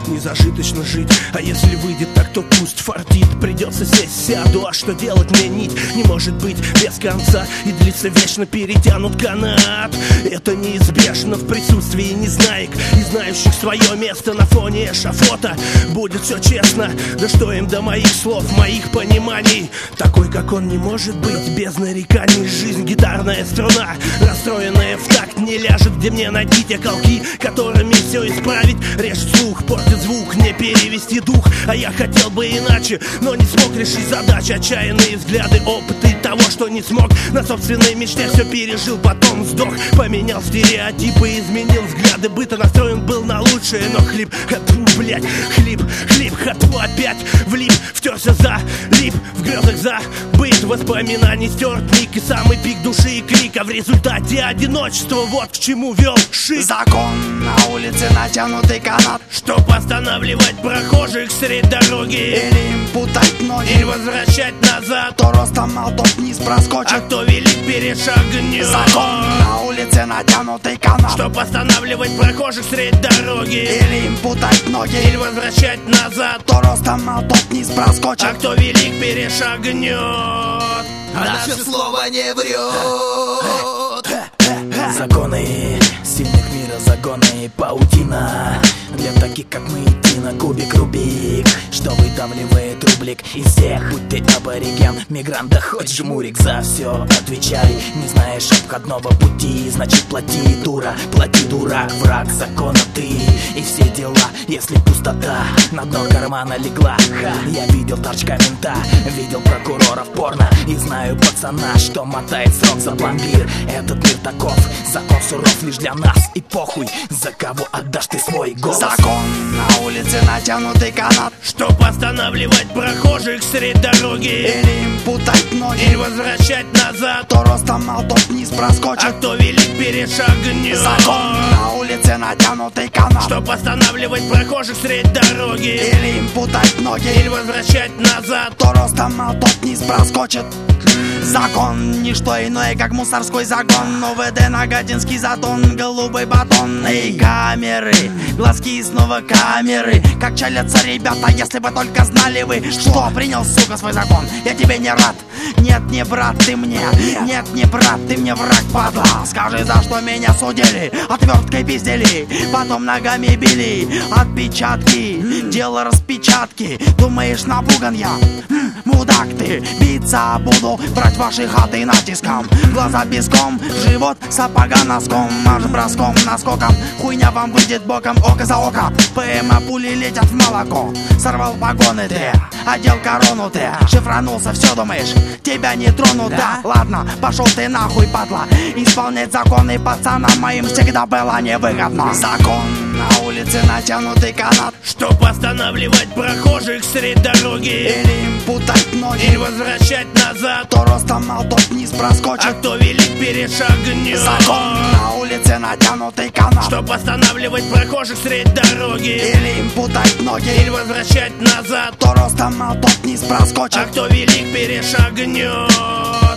не зажиточно жить. А если выйдет, так то пусть фартит. Придется сесть, сяду, а что делать мне нить не может быть без конца и длится вечно перетянут канат. Это неизбежно в присутствии незнаек и знающих свое место на фоне эшафота. Будет все честно, да что им до моих слов, моих пониманий. Такой, как он, не может быть без нареканий. Жизнь гитарная струна, расстроенная в такт, не ляжет, где мне найти те колки, которыми все исправить. Режет слух, портит звук, не перевести дух. А я хотел бы иначе, но не смог решить задачи. Отчаянные взгляды, опыты того, что не смог. На собственной мечте все пережил, потом сдох. Поменял стереотипы, изменил взгляды быта. Настроен был на лучшее, но хлип, блять, хлип, хату опять влип. Втерся за лип, в грезах забыт. Воспоминаний стерт ник и самый пик души и крика. В результате одиночество, вот к чему вел шик. Закон на улице натянутый канат, чтоб останавливать прохожих средь дороги. Или им путать ноги, или возвращать назад. Кто ростом, а тот вниз проскочит, а кто велик перешагнет. Закон на улице натянутый канат, чтоб останавливать прохожих средь дороги. Или им путать ноги, или возвращать назад. Кто ростом, а тот вниз проскочит, а кто велик перешагнет. А наше слово не врет. Законы сильных мира, законы паутина. Для таких, как мы, идти на кубик Рубик, что выдавливает рублик из всех. Будь ты абориген, мигрант, да хоть жмурик, за все отвечай. Не знаешь обходного пути, значит плати, дура, плати, дурак. Враг закона ты и все дела. Если пустота на дно кармана легла, я видел торчка мента, видел прокуроров порно и знаю пацана, что мотает срок за пломбир. Этот мир таков, закон суров лишь для нас. И похуй, за кого отдашь ты свой голос. Закон на улице натянутый канат, чтоб останавливать прохожих средь дороги. Или им путать ноги, или возвращать назад. Кто ростом, а тот вниз проскочит, а кто велик перешагнет. Закон на улице натянутый канат, чтоб останавливать прохожих средь дороги. Или им путать ноги, или возвращать назад. Кто ростом, а тот вниз проскочит. Закон, не что иное, как мусорской загон. ОВД, Нагатинский затон, голубой батон. И камеры, глазки и снова камеры. Как чалятся ребята, если бы только знали вы, что принял, сука, свой закон. Я тебе не рад, нет, не брат, ты мне. Нет, не брат, ты мне враг, падла. Скажи, за что меня судили, отверткой пиздили, потом ногами били. Отпечатки, дело распечатки. Думаешь, напуган я? Мудак ты, биться буду, брать ваши хаты натиском. Глаза песком, живот сапога носком. Марш броском, наскоком, хуйня вам выйдет боком, око за око. ПМ пули летят в молоко. Сорвал погоны ты, одел корону ты, шифранулся, все думаешь, тебя не тронут, да? Ладно, пошел ты нахуй, падла. Исполнять законы пацанам моим всегда было невыгодно. Закон на улице натянутый канат, чтоб останавливать прохожих средь дороги. Или им путать ноги, или возвращать назад. Кто ростом, а тот вниз проскочит, а кто велик перешагнет. Закон на улице натянутый канат, чтоб останавливать прохожих средь дороги. Или им путать ноги, или возвращать назад. Кто ростом, а тот вниз проскочит, а кто велик перешагнет.